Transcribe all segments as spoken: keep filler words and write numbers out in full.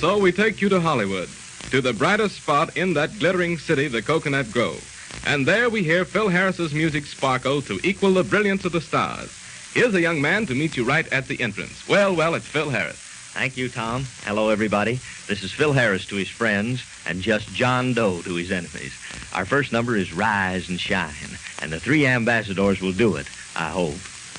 so we take you to Hollywood, to the brightest spot in that glittering city, the Coconut Grove. And there we hear Phil Harris's music sparkle to equal the brilliance of the stars. Here's a young man to meet you right at the entrance. Well, well, it's Phil Harris. Thank you, Tom. Hello, everybody. This is Phil Harris to his friends and just John Doe to his enemies. Our first number is Rise and Shine, and the three ambassadors will do it, I hope.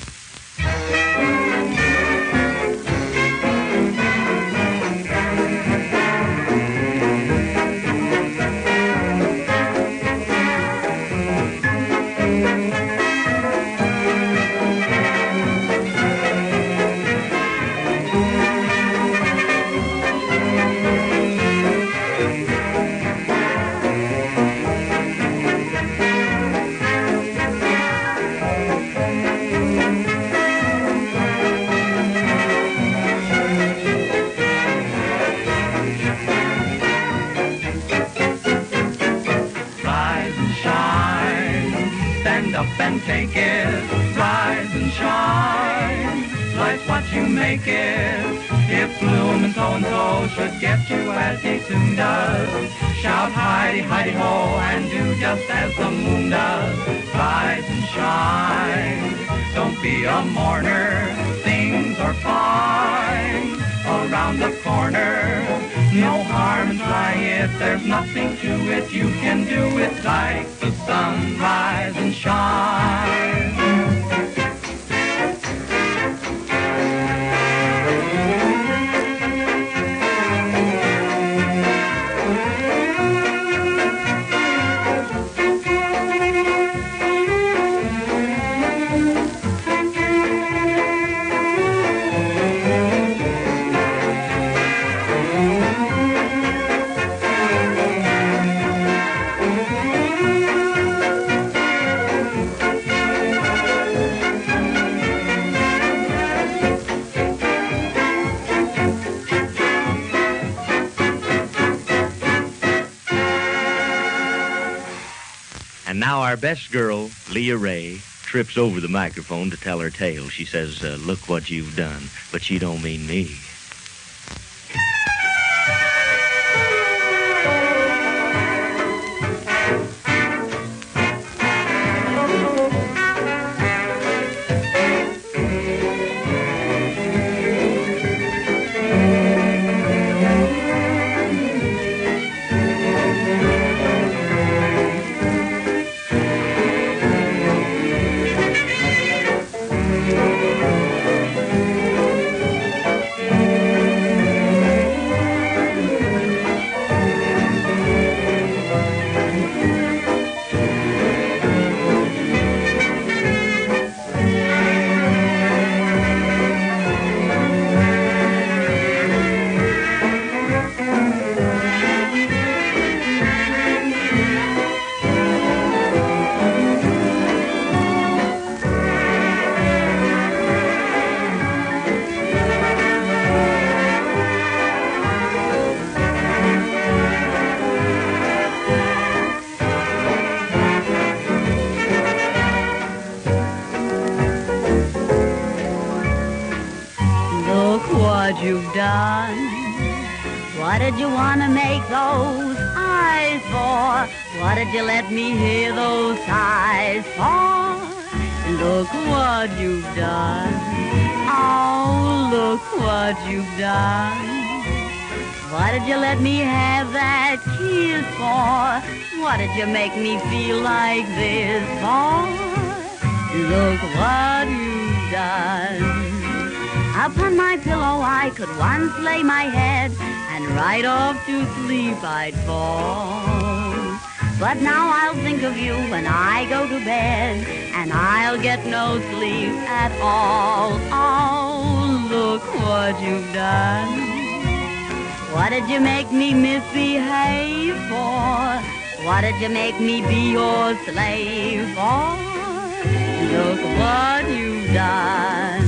And take it, rise and shine. Life's what you make it. If gloom and so-and-so should get you as he soon does, shout Heidi, Heidi ho, and do just as the moon does. Rise and shine. Don't be a mourner. Things are fine around the corner. No harm in trying it, there's nothing to it. You can do it like the sun, rise and shine. And now our best girl, Leah Ray, trips over the microphone to tell her tale. She says, uh, look what you've done, but she don't mean me. What you've done, what did you want to make those eyes for? What did you let me hear those sighs for? Look what you've done, oh, look what you've done. What did you let me have that kiss for? What did you make me feel like this for? Look what you've done. Upon my pillow I could once lay my head, and right off to sleep I'd fall. But now I'll think of you when I go to bed, and I'll get no sleep at all. Oh, look what you've done. What did you make me misbehave for? What did you make me be your slave for? Look what you've done.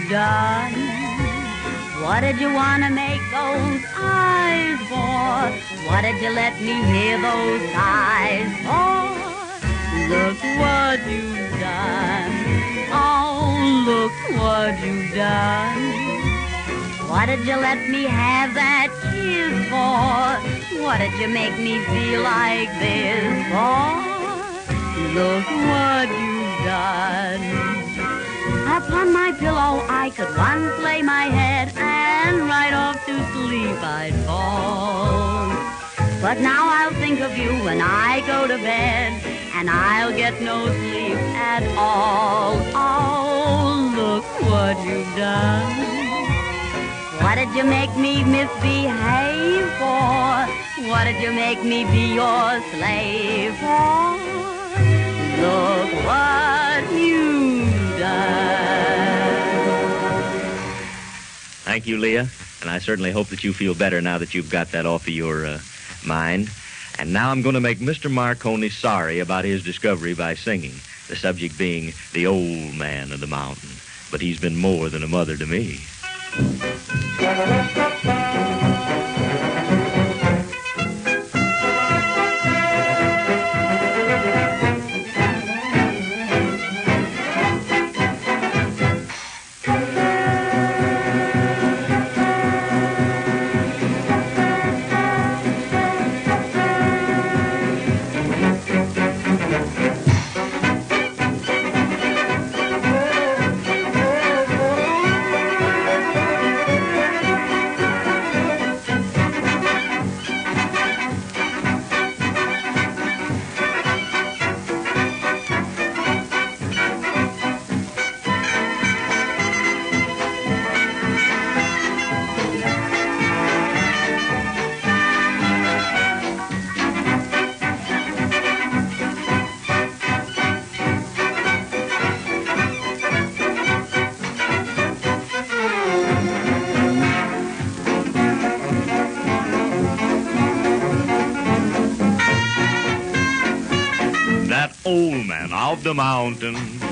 done? What did you want to make those eyes for? What did you let me hear those sighs for? Look what you've done. Oh, look what you've done. What did you let me have that kiss for? What did you make me feel like this for? Look what you've done. Upon my pillow I could once lay my head, and right off to sleep I'd fall. But now I'll think of you when I go to bed, and I'll get no sleep at all. Oh, look what you've done. What did you make me misbehave for? What did you make me be your slave for? Look what you've done. Thank you, Leah, and I certainly hope that you feel better now that you've got that off of your uh, mind. And now I'm going to make Mister Marconi sorry about his discovery by singing, the subject being the old man of the mountain. But he's been more than a mother to me. Old man of the mountain.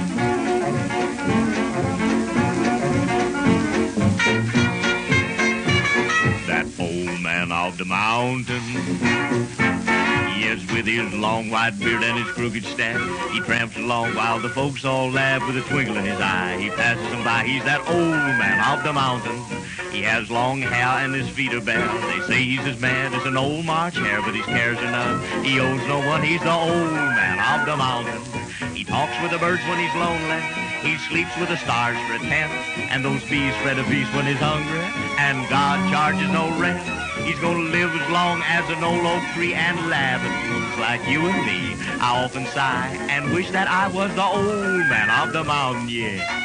That old man of the mountain. Yes, with his long white beard and his crooked staff, he tramps along while the folks all laugh with a twinkle in his eye. He passes them by. He's that old man of the mountain. He has long hair and his feet are bare. They say he's as mad as an old March hare, but his cares are none. He owes no one. He's the old man of the mountain. He talks with the birds when he's lonely. He sleeps with the stars for a tent. And those bees spread a feast when he's hungry. And God charges no rent. He's gonna live as long as an old oak tree and laugh at fools like you and me. I often sigh and wish that I was the old man of the mountain, yeah.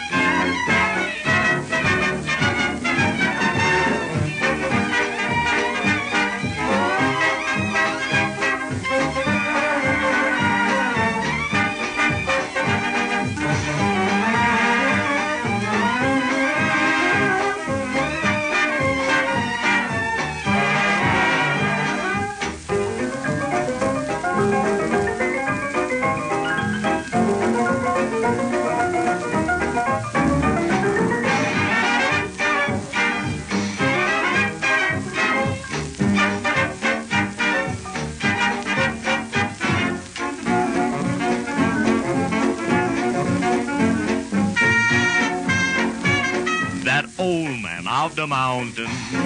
Of the mountain.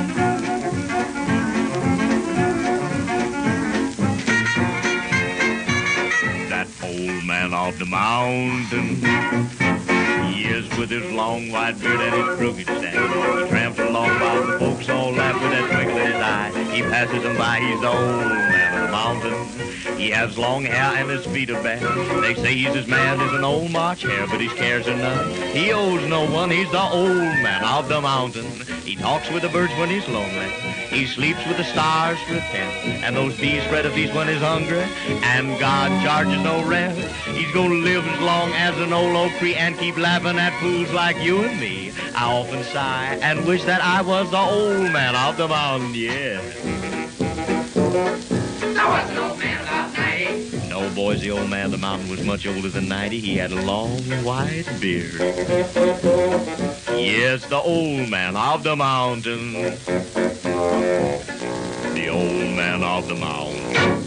That old man of the mountain. He is with his long white beard and his crooked staff. He tramps along while the folks all laugh with that twinkle in his eye. He passes them by. He's the old man of the mountain. He has long hair and his feet are bare. They say he's as mad as an old March hare, but his cares are none. He owes no one. He's the old man of the mountain. He talks with the birds when he's lonely. He sleeps with the stars for a tent. And those bees spread a feast when he's hungry. And God charges no rent. He's gonna live as long as an old oak tree and keep laughing at fools like you and me. I often sigh and wish that I was the old man of the mountain, yeah. I was an old man about ninety. No boys, the old man of the mountain was much older than ninety. He had a long white beard. Yes, the old man of the mountain. The old man of the mountain.